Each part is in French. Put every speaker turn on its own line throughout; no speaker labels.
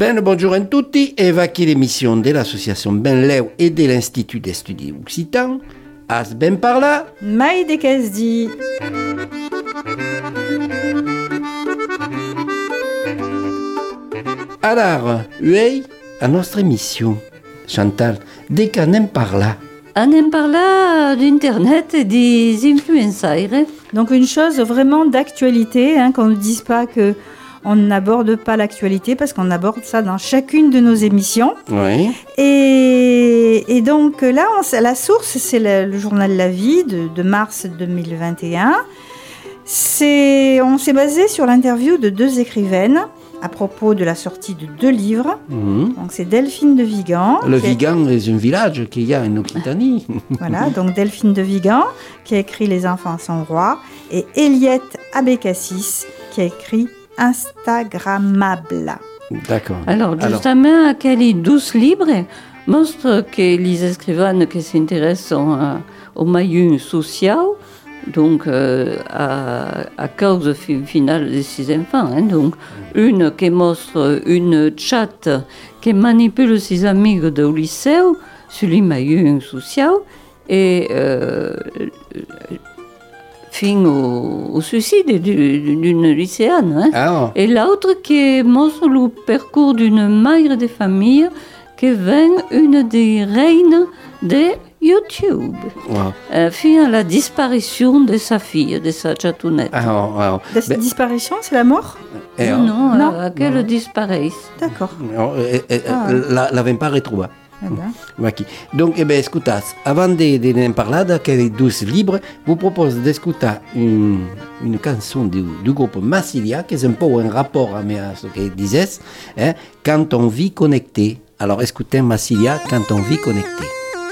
Ben bonjour a tutti e va qui l'émission de l'association Benleu et de l'Institut des Studi Occitans. As ben par là
Maï de Casdi.
Alors, uei, à notre émission. Chantal, dès qu'on aime par là.
On aime parler d'Internet et des influenceurs.
Donc une chose vraiment d'actualité, qu'on ne dise pas que on n'aborde pas l'actualité parce qu'on aborde ça dans chacune de nos émissions.
Oui.
Et donc là, la source, c'est le journal La Vie de mars 2021. On s'est basé sur l'interview de 2 écrivaines à propos de la sortie de 2 livres. Donc c'est Delphine de Vigan.
Le Vigan est un village qu'il y a en Occitanie.
Voilà, donc Delphine de Vigan qui a écrit Les enfants sont rois et Eliette Abécassis qui a écrit Instagrammable.
D'accord.
Alors justement, aquelli 12 livres montrent que les écrivaines qui s'intéressent au milieu social, donc à cause finale de ses enfants, donc une qui montre une chat qui manipule ses amis de lycée sur les milieux sociaux et fin au suicide d'une lycéenne. Et l'autre qui montre le parcours d'une mère de famille qui vient une des reines de YouTube. Fin à la disparition de sa fille, de sa chatounette.
Disparition, c'est la mort?
Non, qu'elle disparaisse.
D'accord.
L'avons pas retrouvée. Donc, écoutez, avant de parler de 12 livres, je vous propose d'écouter une chanson du groupe Massilia, qui est un peu en rapport avec ce que disais, Quand on vit connecté. Alors, écoutez Massilia, Quand on vit connecté.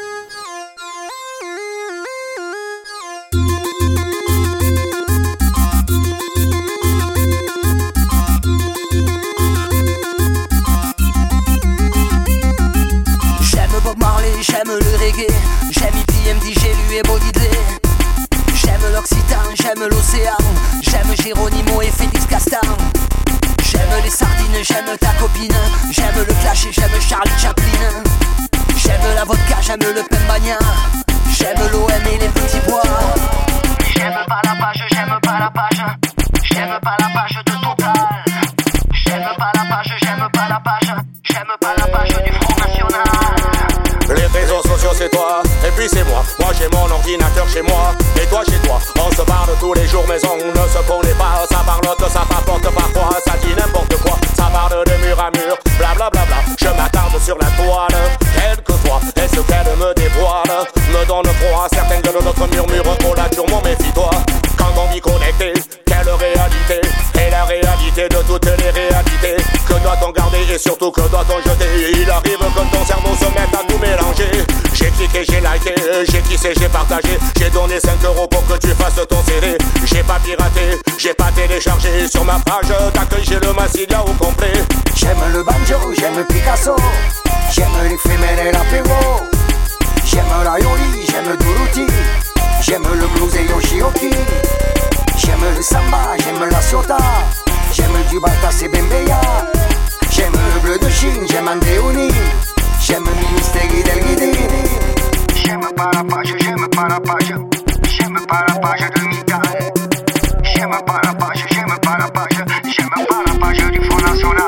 J'aime le reggae, j'aime IPMD, j'ai lu et Bodidley. J'aime l'Occitan, j'aime l'océan, j'aime Geronimo et Félix Castan. J'aime les sardines, j'aime ta copine, j'aime le Clash et j'aime Charlie Chaplin. J'aime la vodka, j'aime le Pembagna, j'aime l'OM et les petits bois. J'aime pas la page, j'aime pas la page, j'aime pas la page de Total. J'aime pas la page, j'aime pas la page, j'aime pas la page du Front National. Les réseaux sociaux c'est toi, et puis c'est moi. Moi j'ai mon ordinateur chez moi, et toi chez toi. On se parle tous les jours mais on ne se connaît pas. Ça parlote, ça papote parfois, ça dit n'importe quoi. Ça parle de mur à mur, blablabla. Je m'attarde sur la toile, quelquefois. Et ce qu'elle me dévoile me donne froid. Certaines de notre murmure, oh là durement méfie-toi. Quand on vit connecté, quelle réalité. Et la réalité de toutes les réalités. Que doit-on garder et surtout que doit-on jeter? Il arrive que ton cerveau se mette à tout mélanger. J'ai cliqué, j'ai liké, j'ai tissé, j'ai partagé. J'ai donné 5 € pour que tu fasses ton CD. J'ai pas piraté, j'ai pas téléchargé. Sur ma page d'accueil j'ai le Massilia au complet. J'aime le banjo, j'aime Picasso, j'aime l'éphémère et l'apéro. J'aime la Yoli, j'aime Duruti, j'aime le blues et Yoshioki. J'aime le samba, j'aime la sota, j'aime du Baltas et Bembeya. J'aime le bleu de Chine, j'aime Andreoni, j'aime Ministeri del Guidi. J'aime pas la page, j'aime pas la page, j'aime pas la page de Miguel. J'aime pas la page, j'aime pas la page, j'aime pas la page du Front National.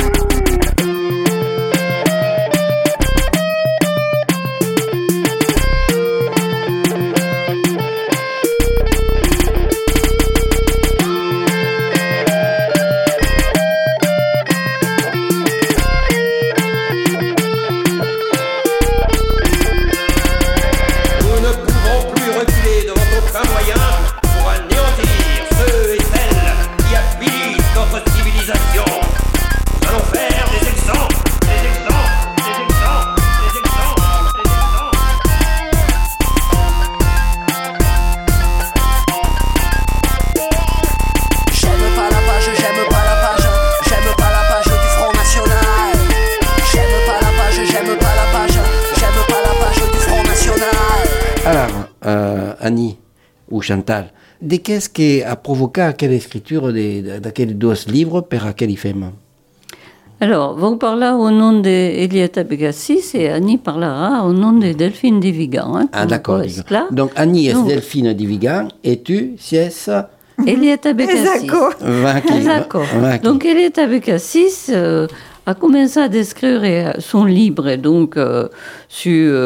Annie ou Chantal, de qu'est-ce qui a provoqué quelle écriture de quels 2 livres per aquel femme?
Alors, vous parlez au nom d'Eliette Begassis et Annie parlera au nom de Delphine Divigan.
Ah, d'accord. Donc, Annie est Delphine Divigan et tu, c'est
Eliette Begassis.
D'accord.
Donc, Eliette Begassis a commencé à décrire son livre donc, sur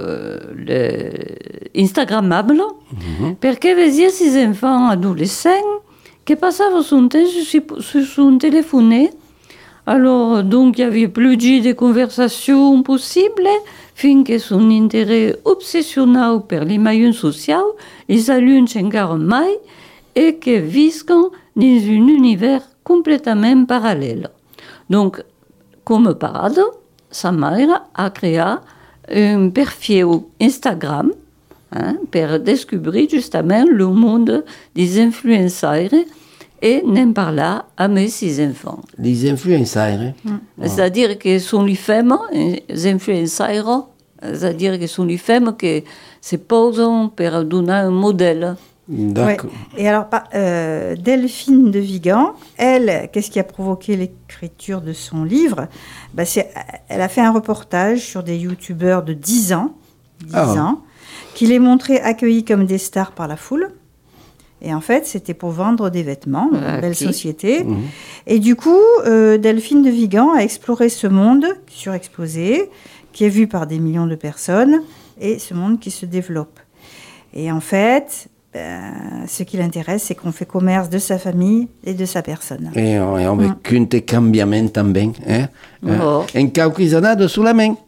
Instagrammable, parce que veut dire ces enfants adolescents qui passaient son temps sur son téléphone. Alors, donc, il y avait plus de conversations possibles, fin que son intérêt obsessionnel pour les moyens sociaux, ils allument encore mai et que vivent dans un univers complètement parallèle. Donc, comme parade, sa mère a créé un perfil Instagram pour découvrir justement le monde des influenceurs et n'en parler avec ses enfants.
Les influenceurs.
C'est-à-dire que sont les femmes, les influenceurs, c'est-à-dire que sont les femmes qui se posent pour donner un modèle.
D'accord.
Ouais. Et alors, Delphine de Vigan, elle, qu'est-ce qui a provoqué l'écriture de son livre ? Elle a fait un reportage sur des youtubeurs de 10 ans, qui les montrait accueillis comme des stars par la foule. Et en fait, c'était pour vendre des vêtements, une belle société. Et du coup, Delphine de Vigan a exploré ce monde surexposé, qui est vu par des millions de personnes, et ce monde qui se développe. Et en fait, ce qui l'intéresse, c'est qu'on fait commerce de sa famille et de sa personne.
Et on veut qu'un cambiamento também. Un quelques années sous la main.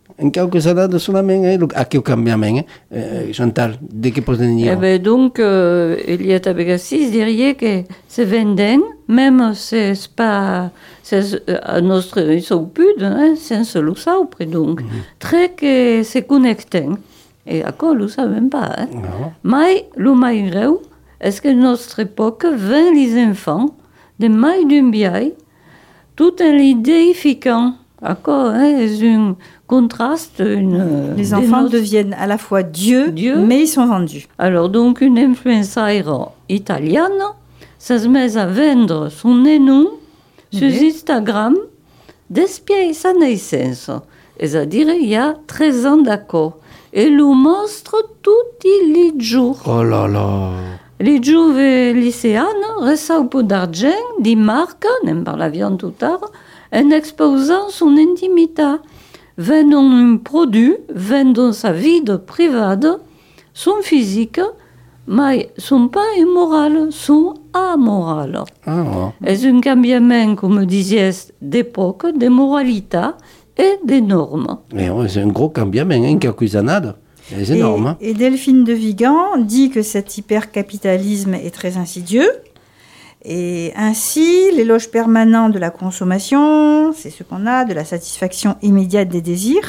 A que cambiamento, Chantal, de que poden dire?
Donc, Eliette Begassis dirait que se vendent, même si ce n'est pas à notre saupud, sans le saupre, donc, très que se connectent. Et à quoi, nous ne savons pas. Mais le meilleur, est-ce que notre époque vend les enfants de maille d'un biais, tout en les déifiant. À quoi, c'est un contraste.
Les enfants deviennent à la fois Dieu, mais ils sont vendus.
Alors, donc, une influenceur italienne, ça se met à vendre son nom sur Instagram depuis sa naissance. C'est-à-dire, il y a 13 ans d'accord. Et le monstre tous les jours.
Oh là là.
Les jeunes lycéens reçoivent peu d'argent des marques, on en parle tout à l'heure, en exposant son intimité, vendant un produit, vendant sa vie privée, son physique, mais son pas immoral, son amoral. C'est un changement, comme disais, d'époque, de moralité et des normes.
C'est un gros changement, en quelques années. C'est énorme.
Et Delphine de Vigan dit que cet hypercapitalisme est très insidieux. Et ainsi, l'éloge permanent de la consommation, c'est ce qu'on a, de la satisfaction immédiate des désirs.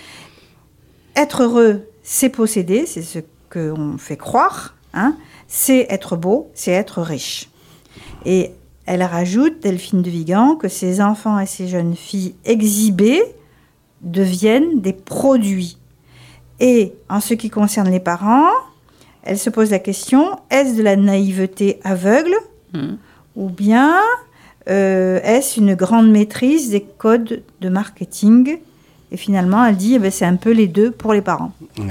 Être heureux, c'est posséder, c'est ce qu'on fait croire. C'est être beau, c'est être riche. Et elle rajoute, Delphine de Vigan, que ces enfants et ces jeunes filles exhibées deviennent des produits. Et en ce qui concerne les parents, elle se pose la question, est-ce de la naïveté aveugle ou bien est-ce une grande maîtrise des codes de marketing? Et finalement, elle dit, c'est un peu les deux pour les parents.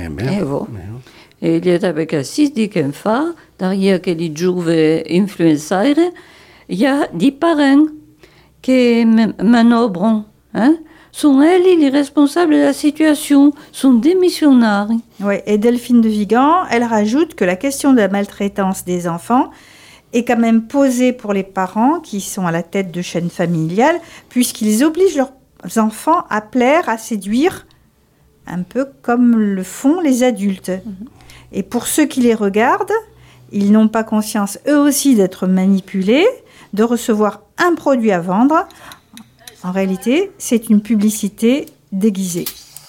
Et Eliette Begassis dit qu'enfin, derrière les jeunes influenceurs, il y a des parents qui manœuvrent, sont elles les responsables de la situation, sont des missionnaires.
Oui, et Delphine de Vigan, elle rajoute que la question de la maltraitance des enfants est quand même posée pour les parents qui sont à la tête de chaînes familiales, puisqu'ils obligent leurs enfants à plaire, à séduire, un peu comme le font les adultes. Et pour ceux qui les regardent, ils n'ont pas conscience, eux aussi, d'être manipulés, de recevoir un produit à vendre. En réalité, c'est une publicité déguisée.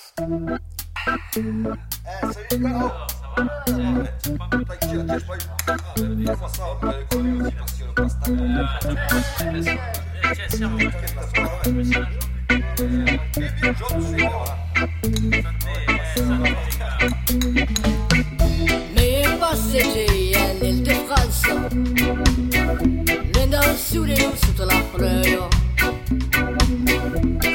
Mais passeggeri nel de France, vendano su di sotto la prego.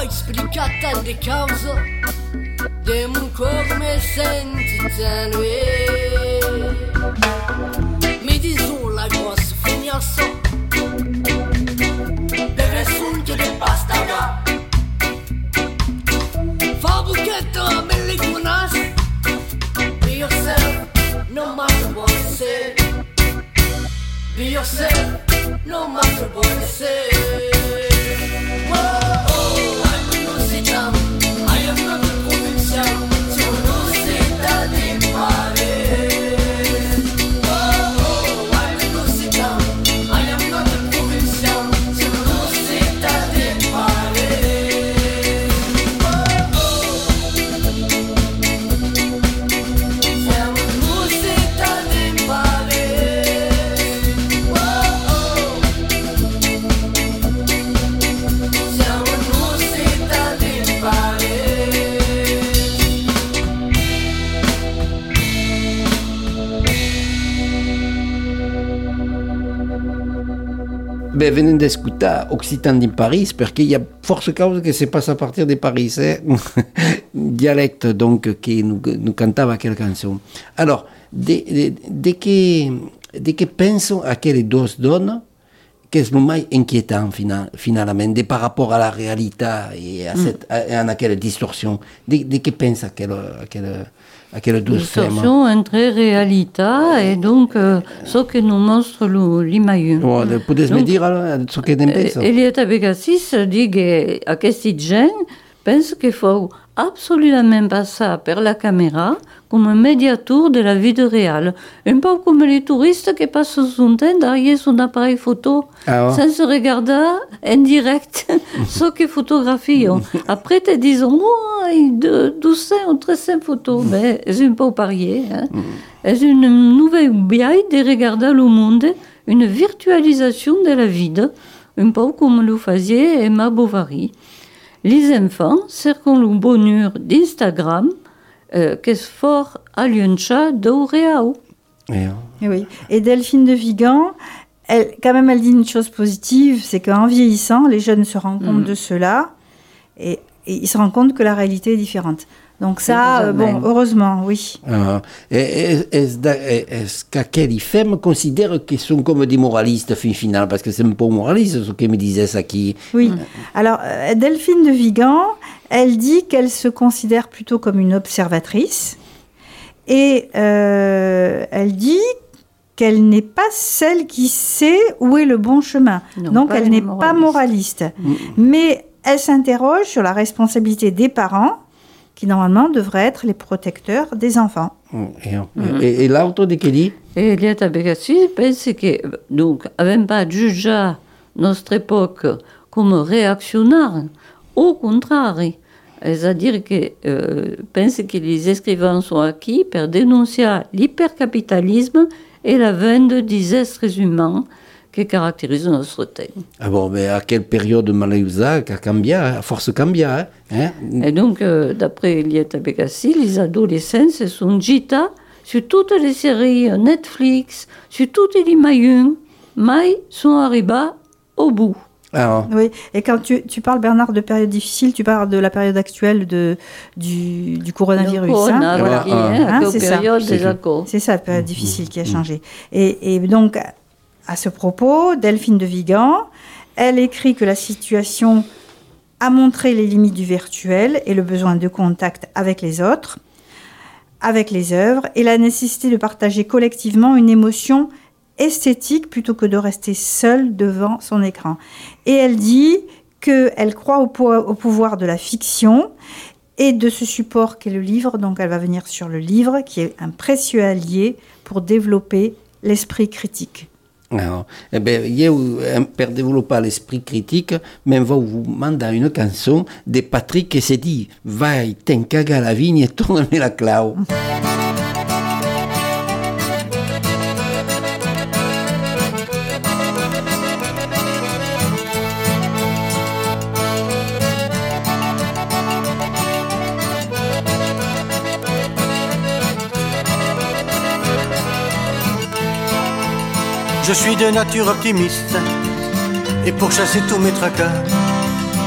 esplicata di causa de mon corps me senti tenue. Mi disons la grosse fignasse deve sunge de pastaga fabuchetto me li conosci. Be yourself no matter what you say. Be yourself no matter what you say.
Venendo ad ascoltare Occitan in Paris, perché il y a forse cause che si passa a partir de Paris, dialecte donc che nous cantava quelle canzone. Alors, de che penso a quelle due donne che sono mai inquietanti finalmente par rapport à la réalité et à quelle distorsion. De che pensa a quelle due
distorsion entre réalité et donc ce que nous montre l'image.
Potete me dire ce che ne pensa?
Elietta Begassis dit qu'à questi gens pense qu'il faut absolument passer par la caméra comme un médiateur de la vie réelle. Un peu comme les touristes qui passent son temps derrière son appareil photo sans se regarder en direct ce qu'ils photographient. Après, te disent, oh, 1200 ou 1300 photos. Mais c'est un peu parier. C'est une nouvelle biais de regarder le monde, une virtualisation de la vie, un peu comme le faisait Emma Bovary. Les enfants cercent le bonheur d'Instagram, qu'est fort à l'uncha d'Auréao.
Oui. Et Delphine de Vigan, elle dit une chose positive, c'est qu'en vieillissant, les jeunes se rendent compte de cela et ils se rendent compte que la réalité est différente. Donc ça, heureusement, oui.
Est-ce qu'elles femmes considèrent qu'ils sont comme des moralistes fin final? Parce que c'est un peu moraliste ce que me disait ça qui...
Oui. Alors, Delphine de Vigan, elle dit qu'elle se considère plutôt comme une observatrice et elle dit qu'elle n'est pas celle qui sait où est le bon chemin. Non, donc, elle n'est pas moraliste. Mais elle s'interroge sur la responsabilité des parents qui normalement devraient être les protecteurs des enfants.
Et l'autre de qui dit?
Et Elietta Begassis pense que, donc, avant pas juger notre époque comme réactionnaire, au contraire, c'est-à-dire que pense que les écrivains sont acquis pour dénoncer l'hypercapitalisme et la vente des êtres humains qui caractérise notre temps.
Ah bon, mais à quelle période Malaiusa a changé, à force changé, hein?
Et donc, d'après Elietta Begassis, les adolescents se sont jetés sur toutes les séries Netflix, sur toutes les images, mais sont arrivés au bout.
Ah. Oui, et quand tu parles, Bernard, de période difficile, tu parles de la période actuelle du coronavirus.
C'est ça.
C'est ça, la période difficile qui a changé. Et donc, à ce propos, Delphine de Vigan, elle écrit que la situation a montré les limites du virtuel et le besoin de contact avec les autres, avec les œuvres, et la nécessité de partager collectivement une émotion esthétique plutôt que de rester seule devant son écran. Et elle dit qu'elle croit au pouvoir de la fiction et de ce support qu'est le livre. Donc elle va venir sur le livre, qui est un précieux allié pour développer l'esprit critique.
Alors, pour développer l'esprit critique, même vous mandar une chanson de Patrick qui se dit « Vai, t'encaga la vigne et tourne-me la clau ».
Je suis de nature optimiste, et pour chasser tous mes tracas,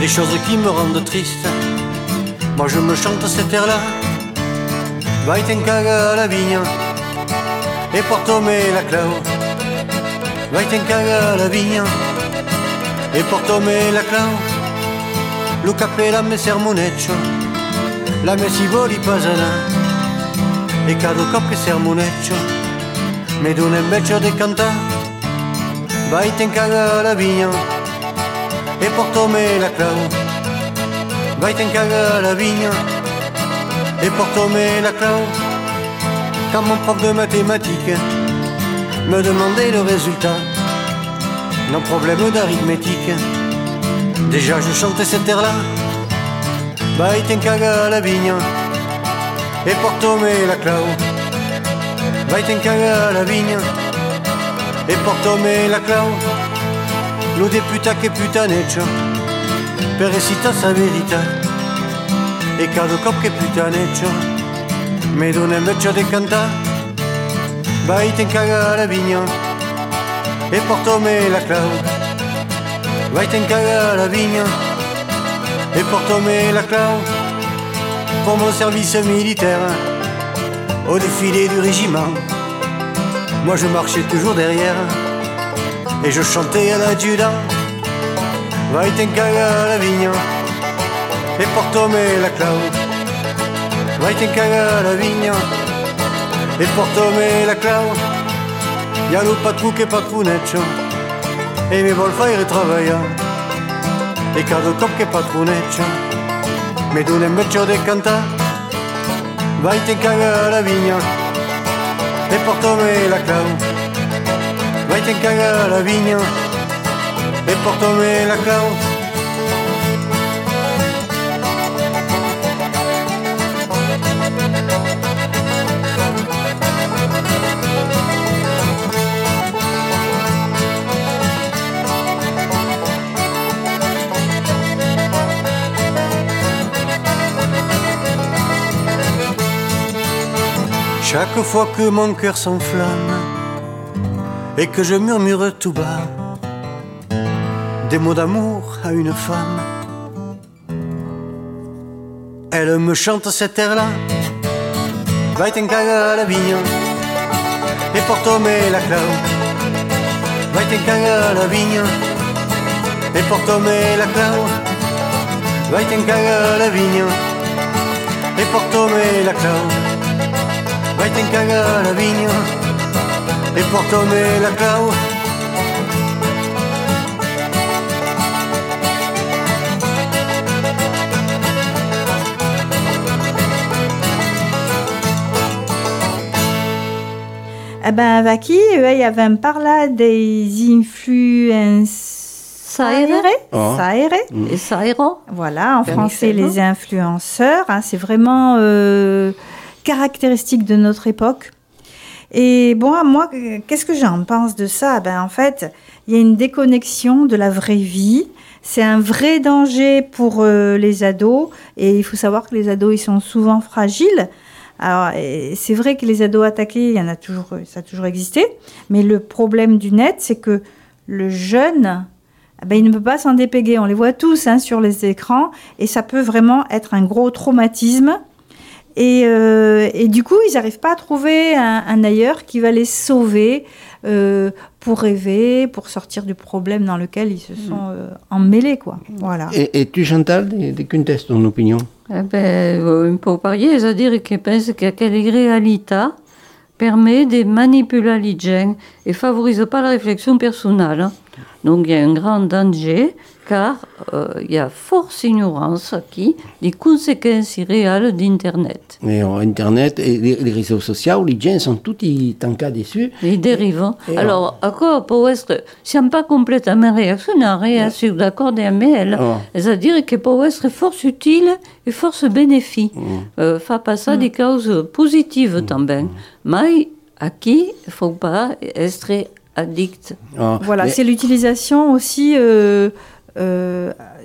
les choses qui me rendent triste. Moi je me chante cet air-là. Vai ten caga à la vigne e portome la clau. Vai ten caga à la vigne e portome la clau. Lo cappella me sermoneccio, la me si voli pasana e cado cop che sermoneccio, me dona un beccio de cantà. Vai ten caga à la vigne e portome la clau. Vai ten caga à la vigne et portome la clau. Quand mon prof de mathématiques me demandait le résultat d'un problème d'arithmétique, déjà je chantais cet air-là. Vai ten caga à la vigne et portome la clau. Vai ten caga à la vigne e portome la clau. Lo deputa che putaneccio per recita sa verità e cado cop che putaneccio me dona un beccio de cantà. Vai ten caga à la vigne e portome la clau. Vai ten caga à la vigne et portome la clau. Pour mon service militaire au défilé du régiment, moi je marchais toujours derrière et je chantais à l'adjudant. Vai ten caga à la vigne e portome la clau. Vai ten caga à la vigne e portome la clau. Y'a lo patru che patroneccio e mi vol fare travaia e cado cop che patroneccio me dona un beccio de cantà. Vai ten caga à la vigne e portome la clau. Vai ten caga à la vigne e portome la clau. Chaque fois que mon cœur s'enflamme et que je murmure tout bas des mots d'amour à une femme, elle me chante cet air-là. Vai ten caga à la vigne e portome la clau. Vai ten caga à la vigne e portome la clau. Vai ten caga à la vigne e portome la clau. Vai ten caga à la vigne e portome la clau.
Eh ben, Vaki, il y avait un parla des influences. Saere.
Et saero.
Voilà, en français, les influenceurs. Hein, c'est vraiment caractéristique de notre époque. Et bon, moi, qu'est-ce que j'en pense de ça? Ben, en fait, il y a une déconnexion de la vraie vie. C'est un vrai danger pour les ados. Et il faut savoir que les ados, ils sont souvent fragiles. Alors, c'est vrai que les ados attaqués, il y en a toujours, ça a toujours existé. Mais le problème du net, c'est que le jeune, ben, il ne peut pas s'en dépéguer. On les voit tous hein, sur les écrans. Et ça peut vraiment être un gros traumatisme. Et du coup, ils n'arrivent pas à trouver un ailleurs qui va les sauver pour rêver, pour sortir du problème dans lequel ils se sont emmêlés, quoi. Voilà.
Et tu, Chantal, de conteste ton opinion?
Eh ben, un peu pareil, c'est-à-dire que je pense que quelle réalité permet de manipuler les gens et ne favorise pas la réflexion personnelle. Hein. Donc, il y a un grand danger, car il y a force ignorance qui des conséquences réelles d'Internet.
Et Internet et les réseaux sociaux, les gens sont tous tankés dessus.
Les dérives. Alors, encore, pour être, si on n'est pas complètement réactionnaire, je suis d'accord avec elle, c'est-à-dire que pour être force utile et force bénéfique, faire passer des causes positives también. Mais, à qui il ne faut pas être addict.
Voilà, c'est l'utilisation aussi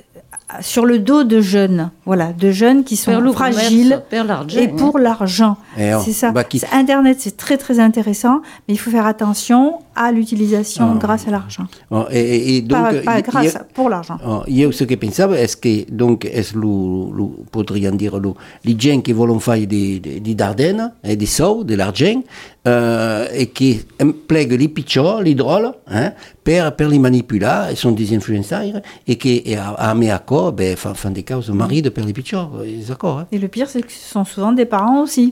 sur le dos de jeunes, de jeunes qui sont fragiles et pour l'argent. C'est ça. Internet, c'est très très intéressant, mais il faut faire attention à l'utilisation grâce à l'argent.
Et donc,
pour l'argent.
Io ce che pensavo è che potremmo dire le gente che vogliono fare di Dardenne e di Sau, dell'argent, e che impiegano li piccioli, li drôles, per li manipolare, sono des influenceurs, e che a me accord, fanno des causes marito per li piccioli, d'accord?
Et le pire, c'est que ce sont souvent des parents aussi.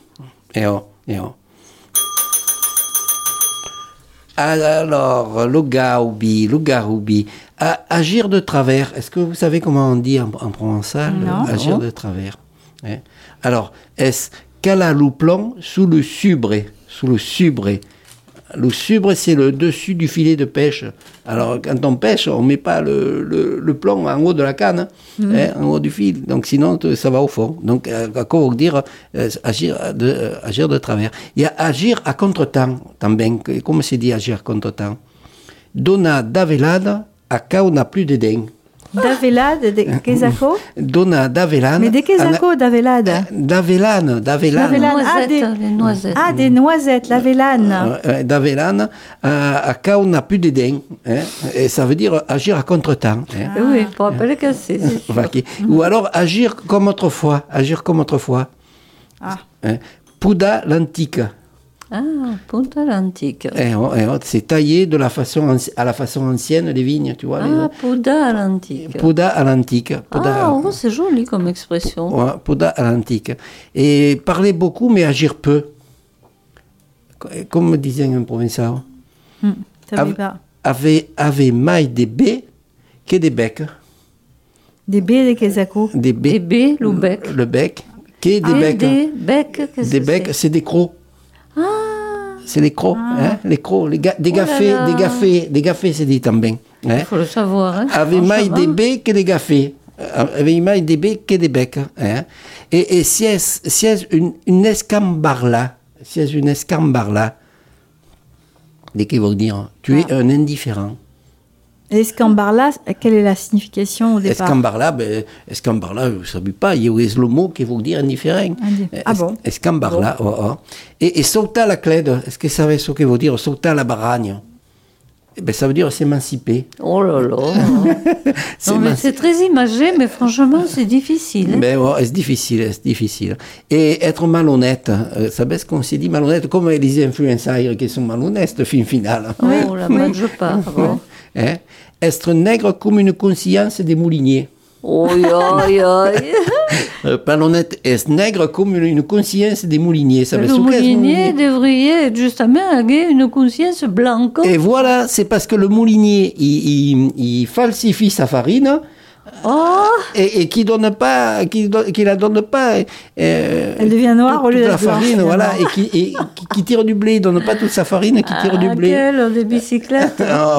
Alors, le garoubi, agir de travers. Est-ce que vous savez comment on dit en provençal?
Non.
Agir de travers. Alors, est-ce qu'elle a le plomb sous le subré? Le subre, c'est le dessus du filet de pêche. Alors, quand on pêche, on ne met pas le plomb en haut de la canne, en haut du fil. Donc, sinon, ça va au fond. Donc, à quoi veut dire agir de travers? Il y a agir à contre-temps, también. Comment c'est dit agir à contre-temps? Dona davelada a cau n'a plus de dents.
Davelade, de quesaco?
Dona davelane.
Mais de quesaco, davelade?
Davelane.
Les noisettes.
Des noisettes, l'avelane.
Davelane, à cau n'a plus de dents. Et ça veut dire agir à contre-temps.
Oui, pour pas le casser.
Ou alors agir comme autrefois. Puda l'antique.
Ah, Punta l'antique.
C'est taillé à la façon ancienne des vignes, tu vois.
Puda à l'antique.
Puda à l'antique.
C'est joli comme expression.
Ouais, puda à l'antique. Et parler beaucoup, mais agir peu. Comme disait un provençal. Avait maille des baies que des becs.
Des baies de quesaco.
Des baies, le bec.
Le bec. Que des becs.
Des becs, qu'est-ce
des
que
becs, c'est des crocs. C'est les crocs, les crocs, des gaffés, c'est dit también.
Il faut le savoir.
Avec maille des baies que des gaffés. Avec maille des baies que des becs. Et si est une escambarla, de qui veut dire tu es un indifférent.
Escambarla, quelle est la signification au départ?
Escambarla, je ne sais pas, il y a le mot qui veut dire indifférent.
Bon?
Escambarla, Et sauter la clède, est-ce que vous savez ce que veut dire sauter la baragne? Ça veut dire s'émanciper.
Oh là là. Non, mais c'est très imagé, mais franchement, c'est difficile.
C'est difficile. Et être malhonnête, vous savez ce qu'on s'est dit malhonnête, comme les influenceurs qui sont malhonnêtes, final.
Oh, la bonne je pars.
Être nègre comme une conscience des mouliniers. Malhonnête est nègre comme une conscience des mouliniers.
Le moulinier devrait justement avoir une conscience blanche.
Et voilà, c'est parce que le moulinier, il falsifie sa farine. Et qui la donne pas.
Elle devient noire au lieu de
la farine, voilà, et qui tire du blé, il donne pas toute sa farine, qui tire du blé.
Des bicyclettes.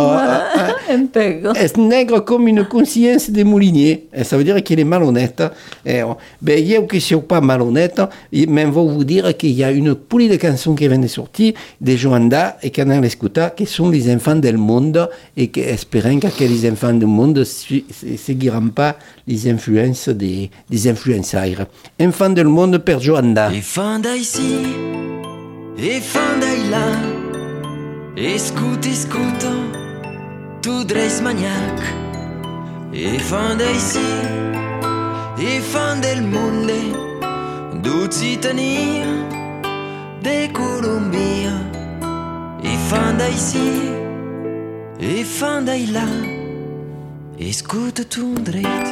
Est nègre comme une conscience des mouliniers. Et ça veut dire qu'il est malhonnête. Il y a qui sont pas malhonnêtes, mais on va vous dire qu'il y a une poulie de chansons qui vient de sortir, des Joanda et qu'on a l'écouté, qui sont les enfants del monde, et qui espèrent que les enfants du monde seguiront pas les influences des influenceurs. Enfants del monde per Joanda.
E fan da ici, e fan da là, e scuti, tu dreis maniac. E fan da ici, e fan del monde, d'Occitanie, de Colombia. E fan da ici, e fan da là, escuta tu dreit.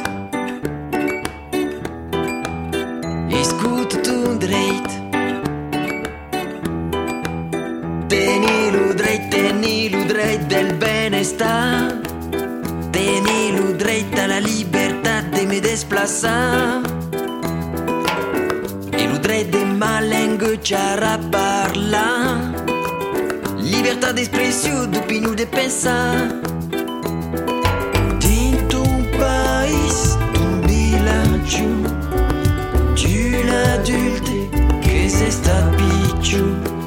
Escuta tu dreit. Teni-lo dreit del benestar. Teni-lo dreit a la libertad de me desplaçar. E lo dreit de ma langue a parlar. Libertà d'espressio, d'opinion, de pensar. L'adulte che se sta picciu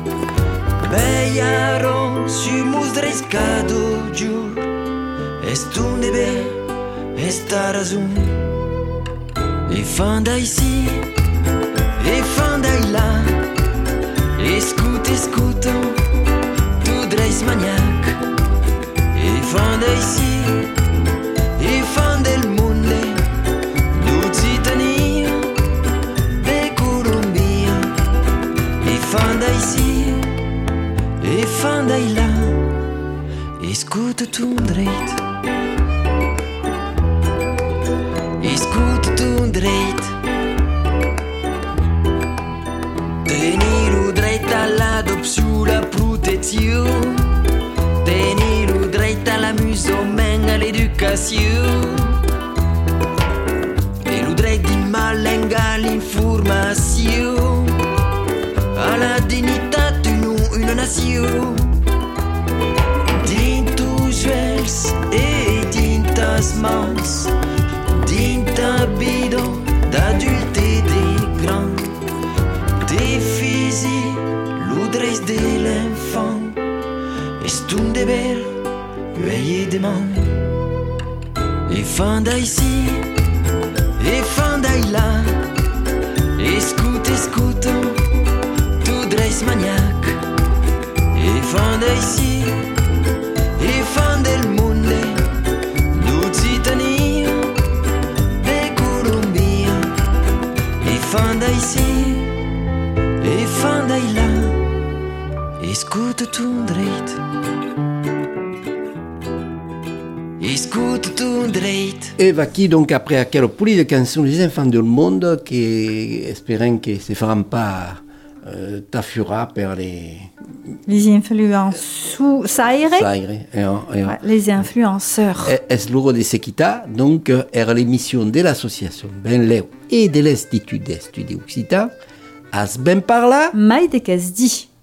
Beiaron su musdrescado giù Est un debe, est sta ragion. E fan dai sì, e fan dai là, e scuto, tu dreis maniac. E fan dai sì, e fan del mondo, Lusitania, de Colombia. E fan dai sì, e fan dai là, e scuto tu dreit. Escuta tu dreit. Tenir-lo dret a l'adopció, la protecció. Tenir-lo dret a la musulmana, a l'educació. E lo dret d'imalenga l'informació, a la dignitat d'una nació. Dins tus joells e dins tas mans, dins ta vida d'adulte et de grand, tes physiques, l'odresse de l'enfant, est un deber, veiller demain. Et fan d'ici, et fan d'aïla, escuta, tu dresse maniac. Et fan d'ici, et fan del monde, Lusitania, fan d'ici, e fan d'aïla, escuta tu dreit. Escuta tu dreit.
Et Vaki, donc après à quelle poulie de chansons des enfants du monde qui espérant que se feront pas tafura per
les influences les influenceurs.
Es loro de Sequita, donc era l'émission de l'association Benleu et de l'Institut d'Estudis Occitan. As ben parla?
Mai de Casdi.